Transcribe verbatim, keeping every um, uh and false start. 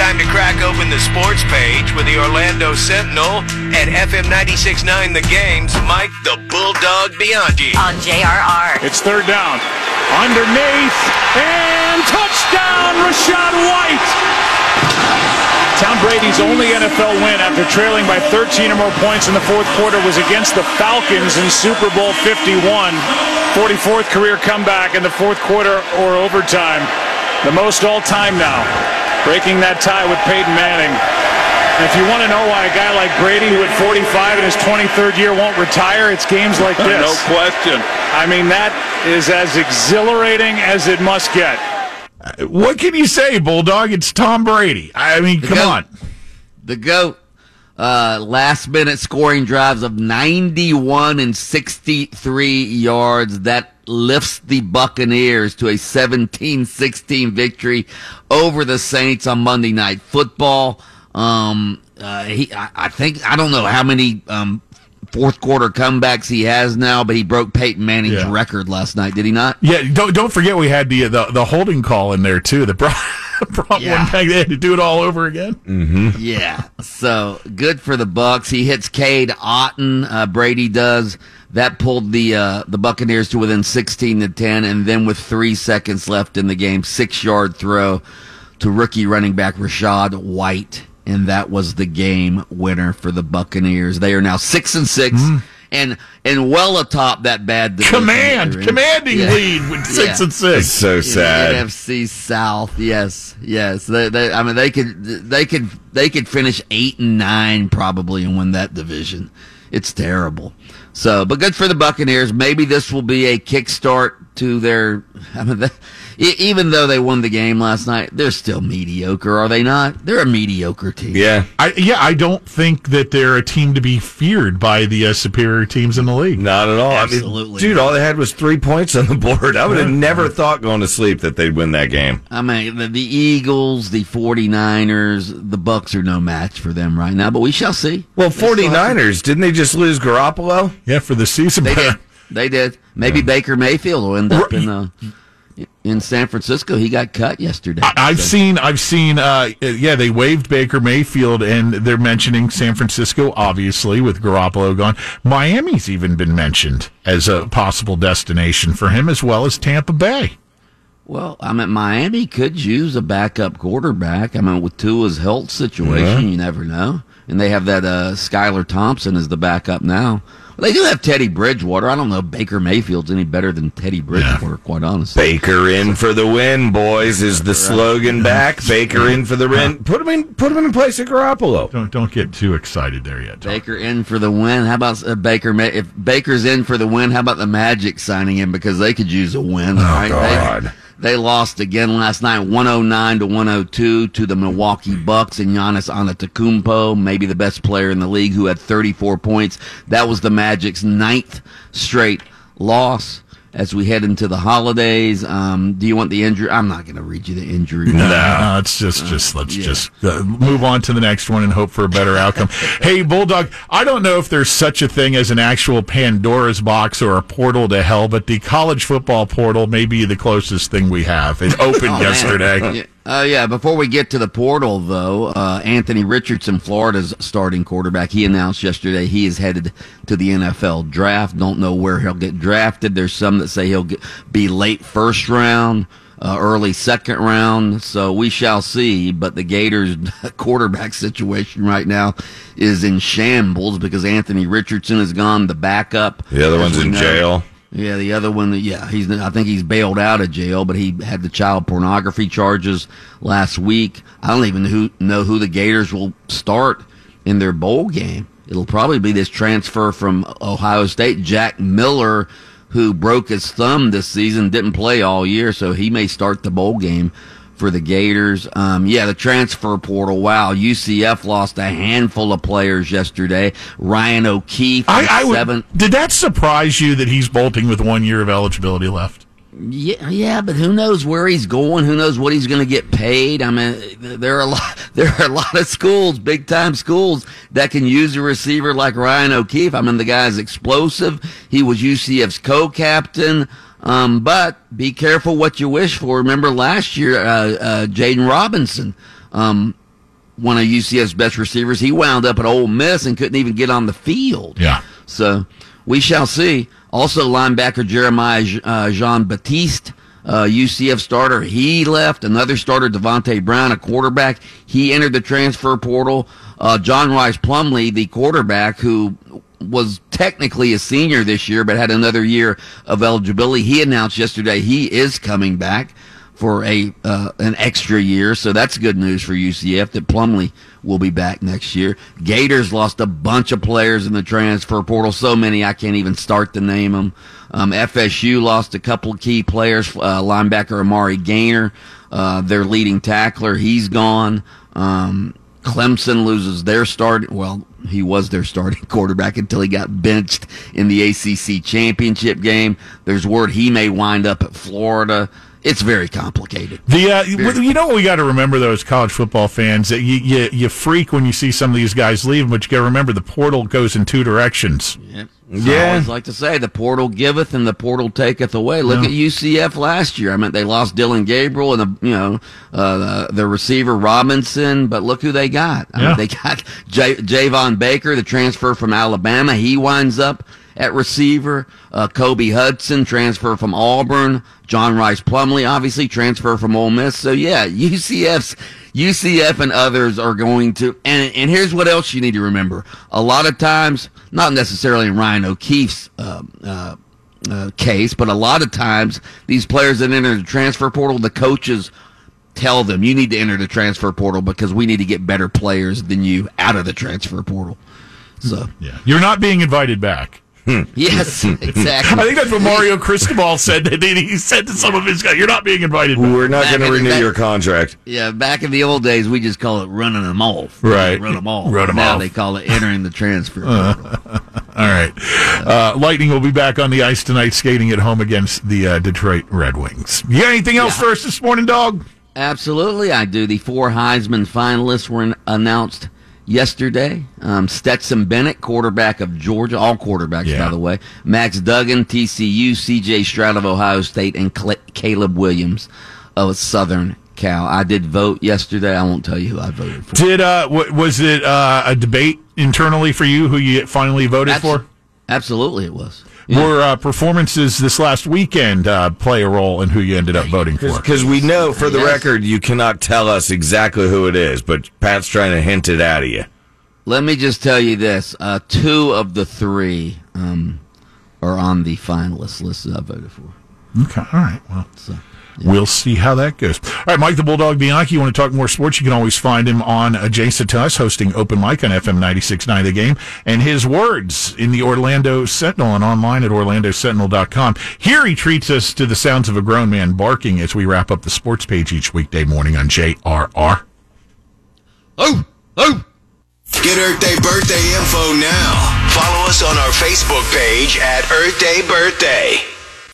time to crack open the sports page with the Orlando Sentinel at F M ninety-six point nine The Game's Mike the Bulldog Bianchi. On J R R. It's third down. Underneath. And touchdown, Rachaad White. Tom Brady's only N F L win after trailing by thirteen or more points in the fourth quarter was against the Falcons in Super Bowl fifty-one. forty-fourth career comeback in the fourth quarter or overtime. The most all-time now, breaking that tie with Peyton Manning. And if you want to know why a guy like Brady, who at forty-five in his twenty-third year won't retire, it's games like this. No question. I mean, that is as exhilarating as it must get. What can you say, Bulldog? It's Tom Brady. I mean, the come goat. on. The GOAT. Uh, last-minute scoring drives of ninety-one and sixty-three yards. That lifts the Buccaneers to a seventeen sixteen victory over the Saints on Monday Night Football. Um, uh, he, I, I think, I don't know how many um, fourth-quarter comebacks he has now, but he broke Peyton Manning's Yeah. record last night, did he not? Yeah, don't don't forget we had the the, the holding call in there, too, that brought, brought Yeah. one back. They had to do it all over again. Mm-hmm. Yeah, so good for the Bucs. He hits Cade Otton. Uh, Brady does. That pulled the uh, the Buccaneers to within sixteen to ten, and then with three seconds left in the game, six-yard throw to rookie running back Rachaad White, and that was the game winner for the Buccaneers. They are now six and six, Mm. and and well atop that bad division Command, they're in. commanding Yeah. lead with six Yeah. and six. It's so sad. N F C South, yes, yes. They, they, I mean, they could, they could, they could finish eight and nine probably and win that division. It's terrible. So, but good for the Buccaneers. Maybe this will be a kickstart to their. I mean, they, even though they won the game last night, they're still mediocre, are they not? They're a mediocre team. Yeah. I, yeah, I don't think that they're a team to be feared by the uh, superior teams in the league. Not at all. Absolutely. I mean, dude, all they had was three points on the board. I would have never thought going to sleep that they'd win that game. I mean, the, the Eagles, the 49ers, the Bucks are no match for them right now, but we shall see. Well, They still have to- 49ers, didn't they just lose Garoppolo? Yeah, for the season. They but- did. They did. Maybe Baker Mayfield will end up in uh, in San Francisco. He got cut yesterday. I, I've So- seen, I've seen, uh, yeah, they waived Baker Mayfield, and they're mentioning San Francisco, obviously, with Garoppolo gone. Miami's even been mentioned as a possible destination for him, as well as Tampa Bay. Well, I mean, Miami could use a backup quarterback. I mean, with Tua's health situation, you never know. And they have that uh, Skylar Thompson as the backup now. They do have Teddy Bridgewater. I don't know if Baker Mayfield's any better than Teddy Bridgewater, quite honestly. Baker in for the win, boys, is the slogan back. Baker in for the win. Put him in. Put him in place of Garoppolo. Don't don't get too excited there yet, Tom. Baker in for the win. How about uh, Baker? Ma- If Baker's in for the win, how about the Magic signing him because they could use a win? Oh, right? God. They, they lost again last night, one oh nine to one oh two to the Milwaukee Bucks and Giannis Antetokounmpo, maybe the best player in the league, who had thirty-four points. That was the Magic's ninth straight loss. As we head into the holidays, um, do you want the injury? I'm not going to read you the injury. No, no, it's just, just let's yeah. just uh, move on to the next one and hope for a better outcome. Hey, Bulldog, I don't know if there's such a thing as an actual Pandora's box or a portal to hell, but the college football portal may be the closest thing we have. It opened Oh, man. yesterday. Yeah. Uh, yeah, before we get to the portal, though, uh, Anthony Richardson, Florida's starting quarterback, he announced yesterday he is headed to the N F L draft. Don't know where he'll get drafted. There's some that say he'll get, be late first round, uh, early second round, so we shall see. But the Gators' quarterback situation right now is in shambles because Anthony Richardson is gone, the backup. The other as one's we in know. jail. Yeah, the other one, yeah, he's. I think he's bailed out of jail, but he had the child pornography charges last week. I don't even who, know who the Gators will start in their bowl game. It'll probably be this transfer from Ohio State, Jack Miller, who broke his thumb this season, didn't play all year, so he may start the bowl game for the Gators. Um, yeah, the transfer portal. Wow, U C F lost a handful of players yesterday. Ryan O'Keefe, I, I would, seven. Did that surprise you that he's bolting with one year of eligibility left? Yeah, yeah, but who knows where he's going? Who knows what he's going to get paid? I mean, there are a lot, there are a lot of schools, big time schools, that can use a receiver like Ryan O'Keefe. I mean, the guy's explosive. He was U C F's co-captain. Um, but be careful what you wish for. Remember last year, uh, uh, Jaden Robinson, um, one of U C F's best receivers. He wound up at Ole Miss and couldn't even get on the field. Yeah. So we shall see. Also, linebacker Jeremiah uh, Jean-Baptiste, uh, U C F starter, he left. Another starter, Devontae Brown, a quarterback, he entered the transfer portal. Uh, John Rice Plumlee, the quarterback, who was technically a senior this year but had another year of eligibility, he announced yesterday he is coming back for a uh, an extra year, so that's good news for U C F that Plumlee will be back next year. Gators lost a bunch of players in the transfer portal, so many I can't even start to name them. Um, F S U lost a couple of key players, uh, linebacker Amari Gaynor, uh, their leading tackler, he's gone. Um, Clemson loses their start. Well, he was their starting quarterback until he got benched in the A C C championship game. There's word he may wind up at Florida. It's very complicated. The uh, very you know what we got to remember though as college football fans, that you, you you freak when you see some of these guys leave, but you got to remember the portal goes in two directions. Yep. Yeah. I always like to say the portal giveth and the portal taketh away. Look Yeah. at U C F last year. I mean, they lost Dylan Gabriel and the you know uh, the, the receiver Robinson, but look who they got. I Yeah. mean, they got J- Javon Baker, the transfer from Alabama. He winds up at receiver. Uh, Kobe Hudson, transfer from Auburn. John Rice Plumlee, obviously, transfer from Ole Miss. So, yeah, U C F's, U C F and others are going to, and, and here's what else you need to remember. A lot of times, not necessarily in Ryan O'Keefe's uh, uh, uh, case, but a lot of times, these players that enter the transfer portal, the coaches tell them, you need to enter the transfer portal because we need to get better players than you out of the transfer portal. So, Yeah, you're not being invited back. yes, exactly. I think that's what Mario Cristobal said. That he said to some of his guys, "You're not being invited back." We're not Back going to in the renew day- your contract. Yeah, back in the old days, we just call it running them off. Right. Run them off. Run 'em now off. they call it entering the transfer portal. All right. Uh, Lightning will be back on the ice tonight, skating at home against the uh, Detroit Red Wings. You got anything else Yeah. for us this morning, dog? Absolutely, I do. The four Heisman finalists were in- announced yesterday. Um, Stetson Bennett, quarterback of Georgia, all quarterbacks, Yeah. by the way. Max Duggan, T C U, C J Stroud of Ohio State, and Cl- Caleb Williams of Southern Cal. I did vote yesterday. I won't tell you who I voted for. Did uh, w- was it uh, a debate internally for you who you finally voted Abs- for? Absolutely, it was. Yeah. Were uh, performances this last weekend uh, play a role in who you ended up voting for? Because we know, for the Yes. record, you cannot tell us exactly who it is, but Pat's trying to hint it out of you. Let me just tell you this: uh, two of the three um, are on the finalist list that I voted for. Okay, all right. Well, So, we'll see how that goes. All right, Mike the Bulldog Bianchi, you want to talk more sports? You can always find him on Adjacent to Us, hosting Open Mic on F M ninety-six point nine The Game, and his words in the Orlando Sentinel and online at orlando sentinel dot com. Here he treats us to the sounds of a grown man barking as we wrap up the sports page each weekday morning on J R R. oh, oh. Get Earth Day birthday info now. Follow us on our Facebook page at Earth Day Birthday.